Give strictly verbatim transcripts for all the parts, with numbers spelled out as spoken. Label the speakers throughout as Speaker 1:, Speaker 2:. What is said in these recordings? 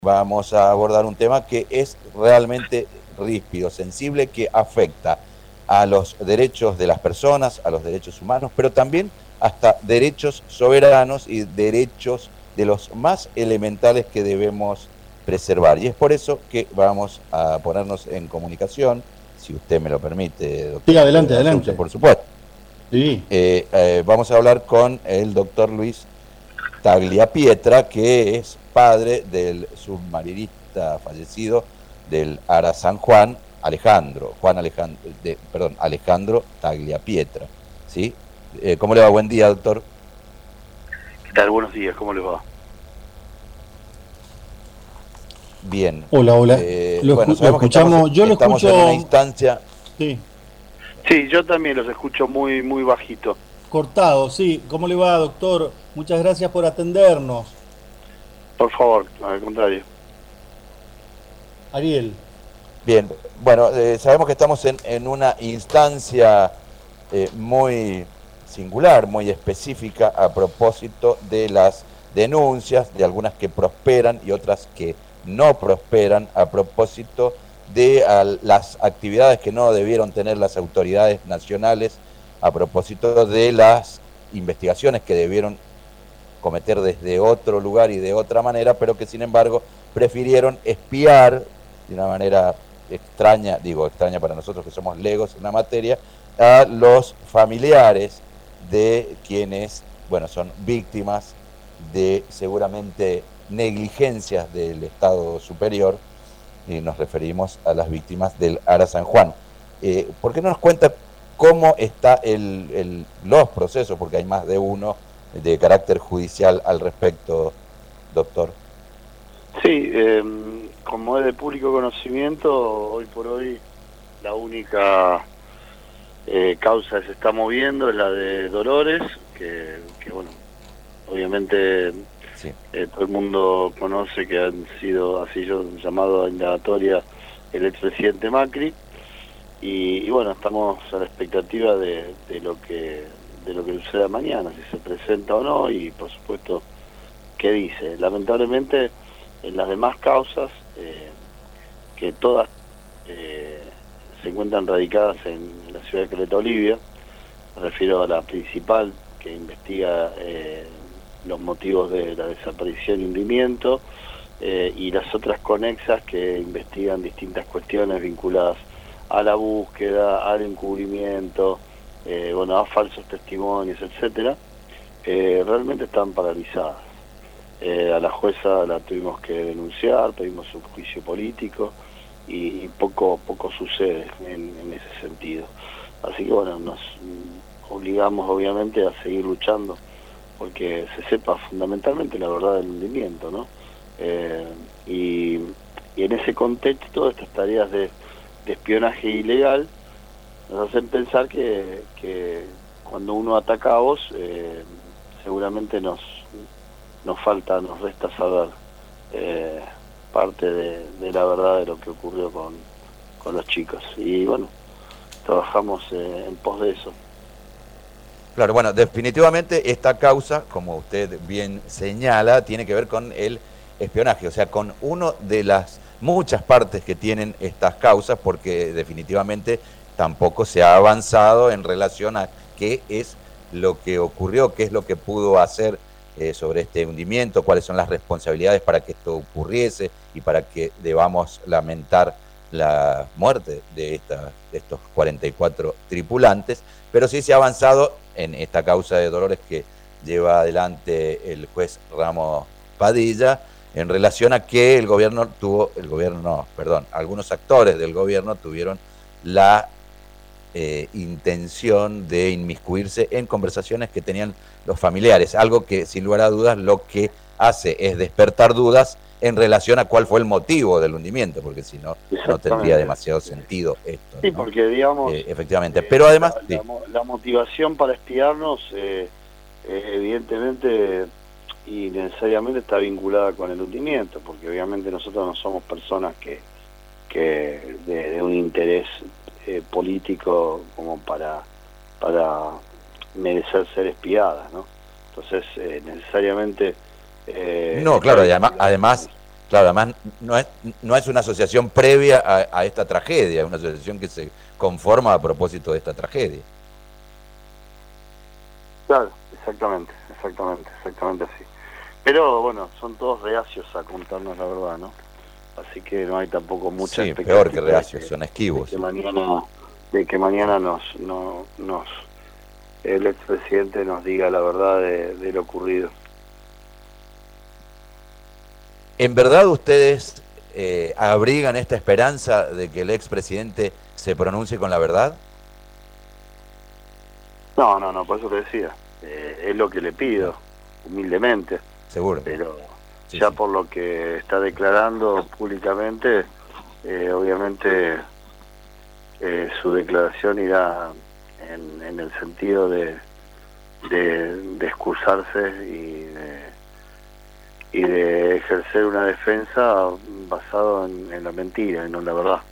Speaker 1: vamos a abordar un tema que es realmente ríspido, sensible, que afecta a los derechos de las personas, a los derechos humanos, pero también hasta derechos soberanos y derechos de los más elementales que debemos preservar. Y es por eso que vamos a ponernos en comunicación, si usted me lo permite,
Speaker 2: Sí,
Speaker 1: doctor
Speaker 2: adelante,
Speaker 1: Assunce,
Speaker 2: adelante.
Speaker 1: por supuesto.
Speaker 2: Sí.
Speaker 1: Eh, eh, vamos a hablar con el doctor Luis Tagliapietra, que es padre del submarinista fallecido del Ara San Juan, Alejandro, Juan Alejandro, de, perdón, Alejandro Tagliapietra, ¿sí? Eh, ¿Cómo le va? Buen día, doctor.
Speaker 3: ¿Qué tal? Buenos días, ¿cómo les va?
Speaker 1: Bien.
Speaker 2: Hola, hola.
Speaker 1: Eh,
Speaker 2: Lo,
Speaker 1: bueno,
Speaker 2: escu- lo
Speaker 1: sabemos que estamos,
Speaker 2: escuchamos, yo lo
Speaker 1: estamos en una
Speaker 2: escucho,
Speaker 1: instancia.
Speaker 2: sí,
Speaker 3: Sí, yo también los escucho muy muy bajito.
Speaker 2: cortado, sí. ¿Cómo le va, doctor? Muchas gracias por atendernos.
Speaker 3: Por favor, al contrario.
Speaker 2: Ariel.
Speaker 1: Bien, bueno, eh, sabemos que estamos en, en una instancia eh, muy singular, muy específica a propósito de las denuncias, de algunas que prosperan y otras que no prosperan, a propósito de a, las actividades que no debieron tener las autoridades nacionales, a propósito de las investigaciones que debieron cometer desde otro lugar y de otra manera, pero que sin embargo prefirieron espiar de una manera extraña, digo extraña para nosotros que somos legos en la materia, a los familiares de quienes, bueno, son víctimas de seguramente negligencias del Estado superior, y nos referimos a las víctimas del Ara San Juan. Eh, ¿Por qué no nos cuenta cómo están el, el, los procesos, porque hay más de uno, de carácter judicial al respecto, doctor?
Speaker 3: Sí, eh, como es de público conocimiento, hoy por hoy la única eh, causa que se está moviendo es la de Dolores, que, que bueno, obviamente
Speaker 1: Sí.
Speaker 3: eh, todo el mundo conoce que han sido, así yo llamado a indagatoria, el expresidente Macri. Y, y bueno, estamos a la expectativa de, de lo que de lo que suceda mañana, si se presenta o no, y por supuesto qué dice. Lamentablemente en las demás causas, eh, que todas eh, se encuentran radicadas en la ciudad de Caleta Olivia, me refiero a la principal que investiga eh, los motivos de la desaparición y hundimiento, eh, y las otras conexas que investigan distintas cuestiones vinculadas a la búsqueda, al encubrimiento, eh, bueno, a falsos testimonios, etcétera, eh, realmente están paralizadas. Eh, a la jueza la tuvimos que denunciar, pedimos un juicio político y, y poco poco sucede en, en ese sentido. Así que bueno, nos obligamos obviamente a seguir luchando porque se sepa fundamentalmente la verdad del hundimiento, ¿no? Eh, y, y en ese contexto estas tareas de de espionaje ilegal nos hacen pensar que, que cuando uno ataca a vos, eh, seguramente nos nos falta, nos resta saber eh, parte de, de la verdad de lo que ocurrió con, con los chicos. Y bueno, trabajamos eh, en pos de eso.
Speaker 1: Claro, bueno, definitivamente esta causa, como usted bien señala, tiene que ver con el espionaje, o sea, con una de las muchas partes que tienen estas causas, porque definitivamente tampoco se ha avanzado en relación a qué es lo que ocurrió, qué es lo que pudo hacer eh, sobre este hundimiento, cuáles son las responsabilidades para que esto ocurriese y para que debamos lamentar la muerte de, esta, de estos cuarenta y cuatro tripulantes, pero sí se ha avanzado en esta causa de Dolores que lleva adelante el juez Ramos Padilla, en relación a que el gobierno tuvo, el gobierno no, perdón, algunos actores del gobierno tuvieron la eh, intención de inmiscuirse en conversaciones que tenían los familiares, algo que sin lugar a dudas lo que hace es despertar dudas en relación a cuál fue el motivo del hundimiento, porque si no, no tendría demasiado sentido esto,
Speaker 3: sí,
Speaker 1: ¿no?
Speaker 3: porque digamos,
Speaker 1: eh, efectivamente,
Speaker 3: eh,
Speaker 1: pero además
Speaker 3: la,
Speaker 1: sí.
Speaker 3: la, la motivación para espiarnos eh, eh, evidentemente y necesariamente está vinculada con el hundimiento, porque obviamente nosotros no somos personas que, que de, de un interés eh, político como para para merecer ser espiadas, ¿no? Entonces eh, necesariamente
Speaker 1: eh, no, claro, y además, además Claro, además no es, no es una asociación previa a, a esta tragedia, es una asociación que se conforma a propósito de esta tragedia.
Speaker 3: Claro, exactamente, exactamente, exactamente así. Pero bueno, son todos reacios a contarnos la verdad, ¿no? Así que no hay tampoco mucha
Speaker 1: Sí,
Speaker 3: expectativa
Speaker 1: peor que reacios,
Speaker 3: de que,
Speaker 1: son esquivos.
Speaker 3: de que mañana, de que mañana nos, no, nos, el expresidente nos diga la verdad de, de lo ocurrido.
Speaker 1: ¿En verdad ustedes eh, abrigan esta esperanza de que el expresidente se pronuncie con la verdad?
Speaker 3: No, no, no, por eso te decía, eh, es lo que le pido, humildemente.
Speaker 1: Seguro.
Speaker 3: Pero
Speaker 1: sí,
Speaker 3: ya
Speaker 1: sí.
Speaker 3: por lo que está declarando públicamente, eh, obviamente eh, su declaración irá en, en el sentido de, de, de excusarse y de, y de ejercer una defensa basada en, en la mentira y no en la verdad.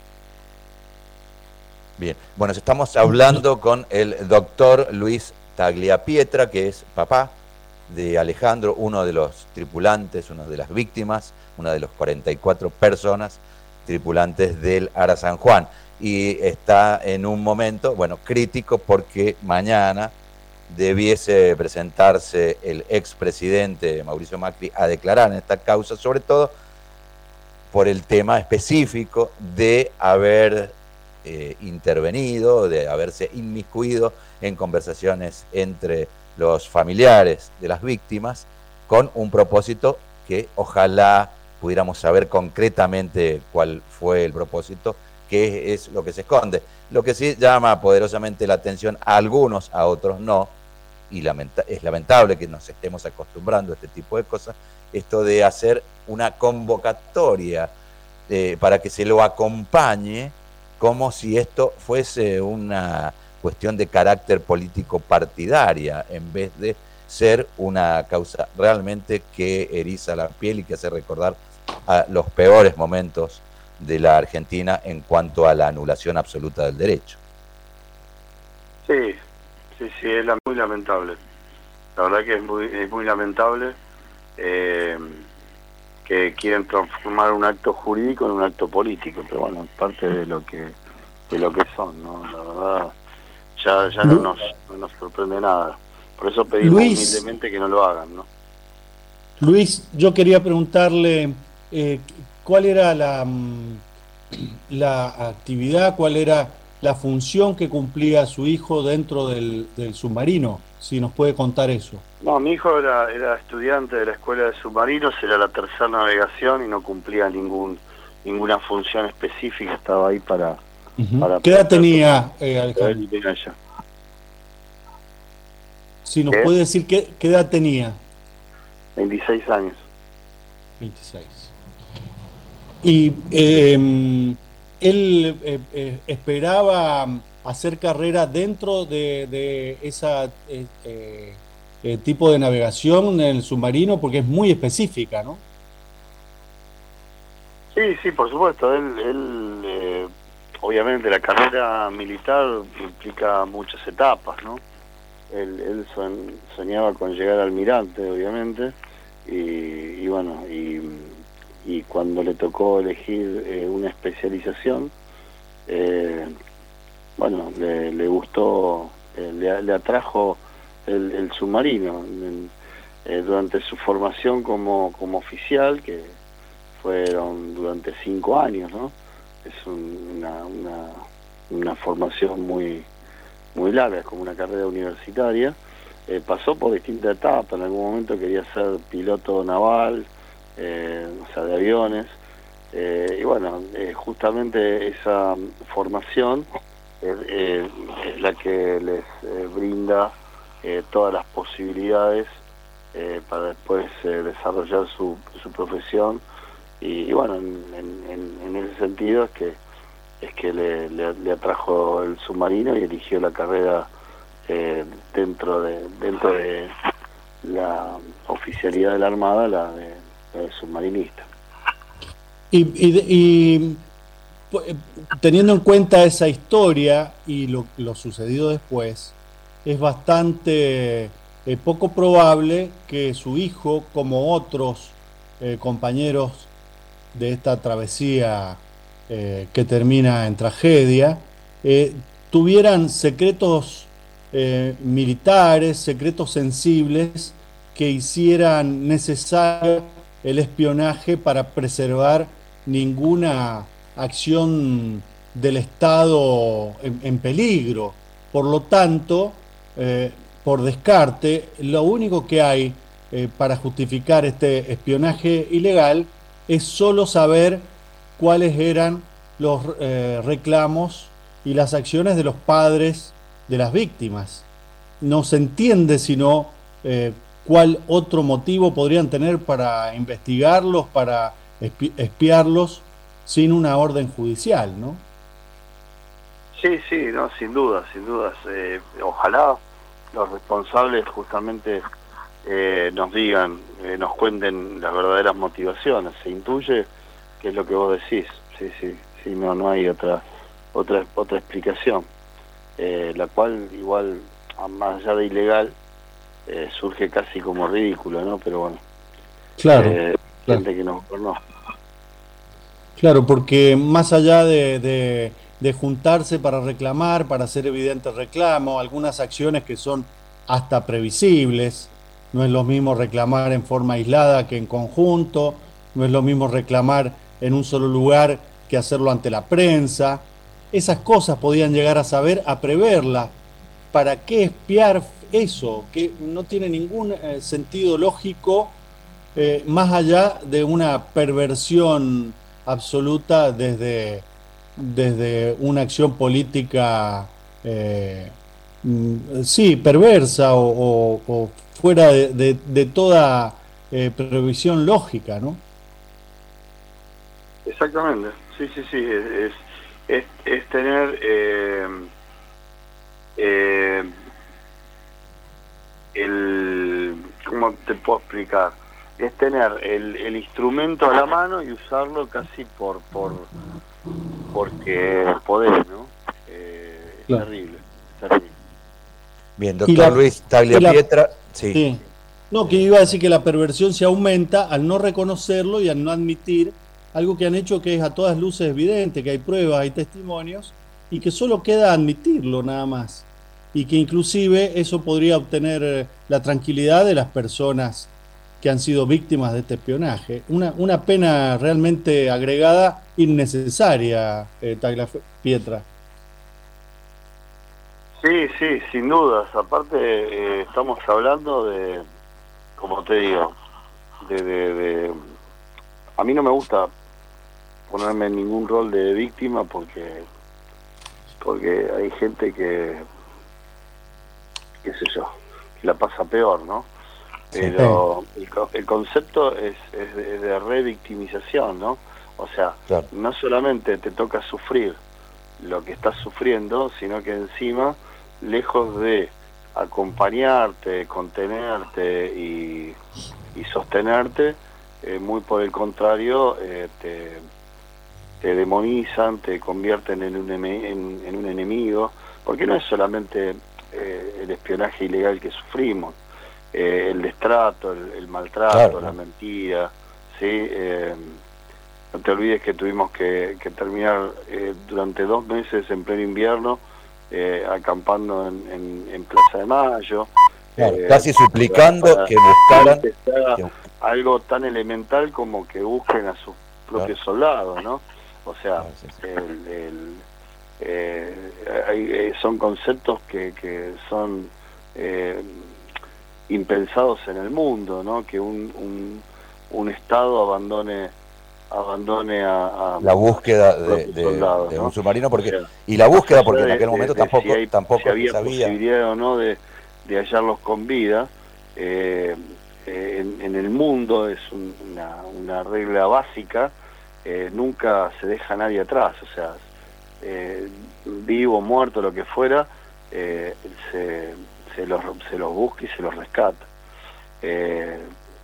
Speaker 1: Bien, bueno, estamos hablando con el doctor Luis Tagliapietra, que es papá de Alejandro, uno de los tripulantes, una de las víctimas, una de los cuarenta y cuatro personas tripulantes del Ara San Juan. Y está en un momento, bueno, crítico porque mañana debiese presentarse el expresidente Mauricio Macri a declarar en esta causa, sobre todo por el tema específico de haber eh, intervenido, de haberse inmiscuido en conversaciones entre los familiares de las víctimas, con un propósito que ojalá pudiéramos saber concretamente cuál fue el propósito, qué es lo que se esconde. Lo que sí llama poderosamente la atención a algunos, a otros no, y lamenta- es lamentable que nos estemos acostumbrando a este tipo de cosas, esto de hacer una convocatoria eh, para que se lo acompañe como si esto fuese una cuestión de carácter político partidaria, en vez de ser una causa realmente que eriza la piel y que hace recordar a los peores momentos de la Argentina en cuanto a la anulación absoluta del derecho.
Speaker 3: Sí, sí, sí, es la- muy lamentable. La verdad que es muy, es muy lamentable eh, que quieren transformar un acto jurídico en un acto político, pero bueno, es parte de lo que de lo que son, ¿no? La verdad, ya ya no
Speaker 2: Lu-
Speaker 3: nos, no nos sorprende nada. Por eso pedimos
Speaker 2: Luis,
Speaker 3: humildemente que no lo hagan, ¿no?
Speaker 2: Luis, yo quería preguntarle eh, cuál era la, mm, la actividad, cuál era la función que cumplía su hijo dentro del, del submarino, si nos puede contar eso.
Speaker 3: No, mi hijo era, era estudiante de la escuela de submarinos, era la tercera navegación y no cumplía ningún ninguna función específica, estaba ahí para...
Speaker 2: Uh-huh.
Speaker 3: para
Speaker 2: ¿Qué edad tenía eh, Alejandro?
Speaker 3: Alejandro?
Speaker 2: Si nos
Speaker 3: ¿Qué?
Speaker 2: puede decir qué, qué edad tenía.
Speaker 3: veintiséis años.
Speaker 2: veintiséis. Y eh, él eh, eh, esperaba hacer carrera dentro de, de ese eh, eh, eh, tipo de navegación en el submarino, porque es muy específica, ¿no?
Speaker 3: Sí, sí, por supuesto. Él, él eh, obviamente la carrera militar implica muchas etapas, ¿no? Él, él son, soñaba con llegar a almirante, obviamente, y, y bueno, y, y cuando le tocó elegir eh, una especialización, eh, bueno, le, le gustó, eh, le, le atrajo el, el submarino. En, eh, durante su formación como, como oficial, que fueron durante cinco años, ¿no? Es un, una, una, una formación muy muy larga, como una carrera universitaria. Eh, pasó por distintas etapas. En algún momento quería ser piloto naval, eh, o sea, de aviones, eh, y bueno, eh, justamente esa formación eh, eh, es la que les eh, brinda eh, todas las posibilidades eh, para después eh, desarrollar su, su profesión. Y, y bueno, en, en, en ese sentido es que es que le, le, le atrajo el submarino y eligió la carrera eh, dentro de dentro de la oficialidad de la Armada, la de, la de submarinista.
Speaker 2: Y, y, y teniendo en cuenta esa historia y lo, lo sucedido después, es bastante eh, poco probable que su hijo, como otros eh, compañeros de esta travesía eh, que termina en tragedia, eh, tuvieran secretos eh, militares, secretos sensibles que hicieran necesario el espionaje para preservar ninguna acción del Estado en, en peligro. Por lo tanto, eh, por descarte, lo único que hay eh, para justificar este espionaje ilegal es solo saber cuáles eran los eh, reclamos y las acciones de los padres de las víctimas. No se entiende sino eh, cuál otro motivo podrían tener para investigarlos, para espi espiarlos sin una orden judicial, ¿no?
Speaker 3: Sí, sí, no, sin duda, sin dudas. Eh, ojalá los responsables justamente eh, nos digan, eh, nos cuenten las verdaderas motivaciones. Se intuye que es lo que vos decís. Sí, sí, sí, no, no hay otra, otra, otra explicación. Eh, la cual igual, más allá de ilegal, eh, surge casi como ridículo, ¿no? Pero bueno,
Speaker 2: Claro,
Speaker 3: eh,
Speaker 2: claro.
Speaker 3: gente que no gobernó.
Speaker 2: Claro, porque más allá de, de, de juntarse para reclamar, para hacer evidente el reclamo, algunas acciones que son hasta previsibles, no es lo mismo reclamar en forma aislada que en conjunto, no es lo mismo reclamar en un solo lugar que hacerlo ante la prensa. Esas cosas podían llegar a saber, a preverlas. ¿Para qué espiar eso? Que no tiene ningún eh, sentido lógico eh, más allá de una perversión absoluta desde, desde una acción política, eh, mm, sí, perversa o, o- o fuera de, de- de toda eh, previsión lógica, ¿no?
Speaker 3: Exactamente, sí, sí, sí, es, es, es, es tener eh, eh, el, ¿cómo te puedo explicar? Es tener el, el instrumento a la mano y usarlo casi por, por porque poder, ¿no? Eh, es
Speaker 2: Claro.
Speaker 3: terrible, es terrible.
Speaker 1: Bien,
Speaker 2: Y
Speaker 1: doctor
Speaker 2: la,
Speaker 1: Luis
Speaker 2: y la,
Speaker 1: Tagliapietra, sí.
Speaker 2: sí. No, que
Speaker 1: Eh,
Speaker 2: iba a decir que la perversión se aumenta al no reconocerlo y al no admitir algo que han hecho que es a todas luces evidente, que hay pruebas, hay testimonios, y que solo queda admitirlo nada más. Y que inclusive eso podría obtener eh, la tranquilidad de las personas que han sido víctimas de este espionaje. Una, una pena realmente agregada innecesaria, eh, Tagliapietra.
Speaker 3: Sí, sí, sin dudas. Aparte, eh, estamos hablando de, como te digo, de, de, de... A mí no me gusta ponerme en ningún rol de víctima porque porque hay gente que, qué sé yo, que la pasa peor, ¿no?
Speaker 1: Sí.
Speaker 3: Pero el, co- el concepto es, es de, es de revictimización, ¿no? O sea,
Speaker 1: Claro.
Speaker 3: no solamente te toca sufrir lo que estás sufriendo, sino que encima, lejos de acompañarte, contenerte y, y sostenerte, eh, muy por el contrario, eh, te, te demonizan, te convierten en un, eme- en, en un enemigo, porque no es solamente eh, el espionaje ilegal que sufrimos, eh, el destrato, el, el maltrato,
Speaker 1: Claro.
Speaker 3: la mentira, ¿sí? Eh, no te olvides que tuvimos que, que terminar eh, durante dos meses en pleno invierno, eh, acampando en, en, en Plaza de Mayo,
Speaker 1: Claro,
Speaker 3: eh,
Speaker 1: casi
Speaker 3: para,
Speaker 1: suplicando
Speaker 3: para
Speaker 1: que buscaran,
Speaker 3: que se haga
Speaker 1: que-
Speaker 3: algo tan elemental como que busquen a sus propios soldados, ¿no? O sea,
Speaker 1: Claro, sí, sí.
Speaker 3: el, el, eh, hay- eh, son conceptos que, que son eh, impensados en el mundo, ¿no? Que un, un, un Estado abandone abandone a, a
Speaker 1: la búsqueda
Speaker 3: a sus
Speaker 1: de,
Speaker 3: propios
Speaker 1: de-
Speaker 3: soldados,
Speaker 1: de
Speaker 3: ¿no?
Speaker 1: un submarino,
Speaker 3: O
Speaker 1: porque
Speaker 3: sea,
Speaker 1: y la
Speaker 3: más
Speaker 1: búsqueda
Speaker 3: allá
Speaker 1: porque en
Speaker 3: de,
Speaker 1: aquel
Speaker 3: de-
Speaker 1: momento
Speaker 3: de si
Speaker 1: tampoco
Speaker 3: hay,
Speaker 1: tampoco
Speaker 3: si había
Speaker 1: se sabía.
Speaker 3: posibilidad o no de, de hallarlos con vida, eh, eh, en, en el mundo es un- una, una regla básica, eh, nunca se deja a nadie atrás, o sea, eh, vivo, muerto, lo que fuera, eh, se, se, los, se los busca y se los rescata. Eh,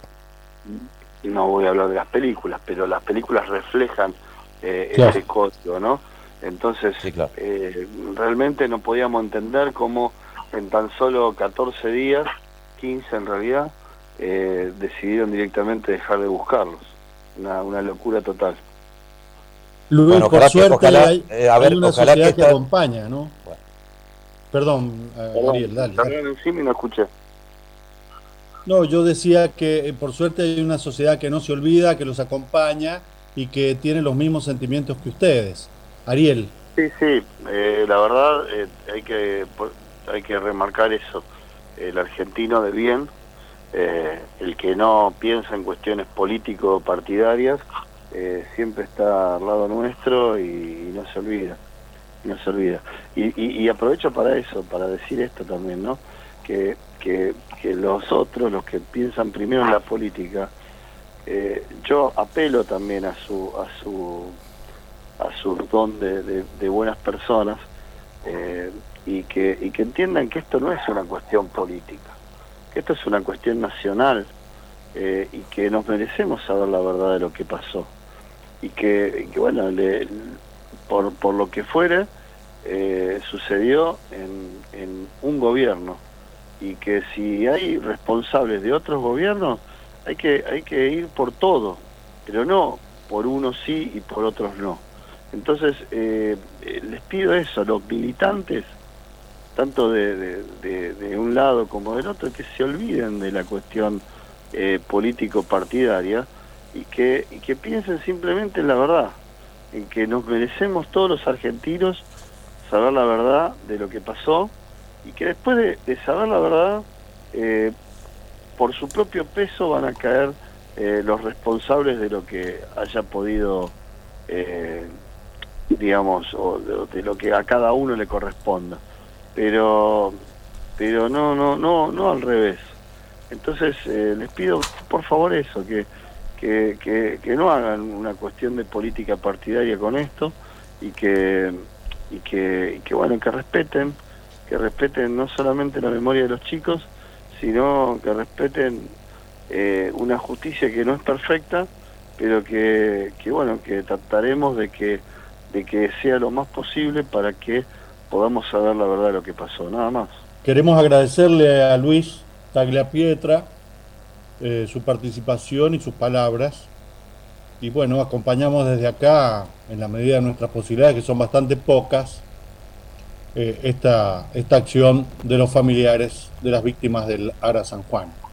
Speaker 3: no voy a hablar de las películas, pero las películas reflejan eh,
Speaker 2: Claro.
Speaker 3: ese código, ¿no? Entonces,
Speaker 1: Sí, claro.
Speaker 3: eh, realmente no podíamos entender cómo en tan solo catorce días, quince en realidad, eh, decidieron directamente dejar de buscarlos. una, una locura total.
Speaker 2: Luis,
Speaker 1: Bueno,
Speaker 2: por
Speaker 1: ojalá que-
Speaker 2: suerte
Speaker 1: ojalá,
Speaker 2: hay,
Speaker 1: eh, a ver,
Speaker 2: hay una
Speaker 1: ojalá
Speaker 2: sociedad
Speaker 1: que
Speaker 2: que,
Speaker 1: esta-
Speaker 2: acompaña, ¿no?
Speaker 1: Bueno.
Speaker 2: Perdón, eh, Ariel, dale, dale.
Speaker 3: Perdón, sí, me no escuché.
Speaker 2: No, yo decía que eh, por suerte hay una sociedad que no se olvida, que los acompaña y que tiene los mismos sentimientos que ustedes. Ariel.
Speaker 3: Sí, sí, eh, la verdad eh, hay que por- hay que remarcar eso. El argentino de bien, eh, el que no piensa en cuestiones político-partidarias, eh, siempre está al lado nuestro y, y no se olvida, no se olvida. Y, y, y aprovecho para eso, para decir esto también, ¿no? Que, que, que los otros, los que piensan primero en la política, eh, yo apelo también a su a su a su don de, de, de buenas personas, eh, y que y que entiendan que esto no es una cuestión política, que esto es una cuestión nacional, eh, y que nos merecemos saber la verdad de lo que pasó y que, y que bueno, le, por, por lo que fuere, eh, sucedió en, en un gobierno, y que si hay responsables de otros gobiernos hay que hay que ir por todo, pero no por unos sí y por otros no. Entonces eh, eh, les pido eso a los militantes, tanto de, de, de, de un lado como del otro, que se olviden de la cuestión eh, político-partidaria y que, y que piensen simplemente en la verdad, en que nos merecemos todos los argentinos saber la verdad de lo que pasó, y que después de, de saber la verdad, eh, por su propio peso van a caer eh, los responsables de lo que haya podido, eh, digamos, o de, de lo que a cada uno le corresponda. Pero, pero no, no, no, no al revés. Entonces eh, les pido por favor eso, que, que, que, que no hagan una cuestión de política partidaria con esto, y que, y que, y que bueno, que respeten, que respeten no solamente la memoria de los chicos, sino que respeten eh, una justicia que no es perfecta, pero que, que bueno, que trataremos de que, de que sea lo más posible para que podamos saber la verdad de lo que pasó, nada más.
Speaker 2: Queremos agradecerle a Luis Tagliapietra eh, su participación y sus palabras. Y bueno, acompañamos desde acá, en la medida de nuestras posibilidades, que son bastante pocas, eh, esta, esta acción de los familiares de las víctimas del Ara San Juan.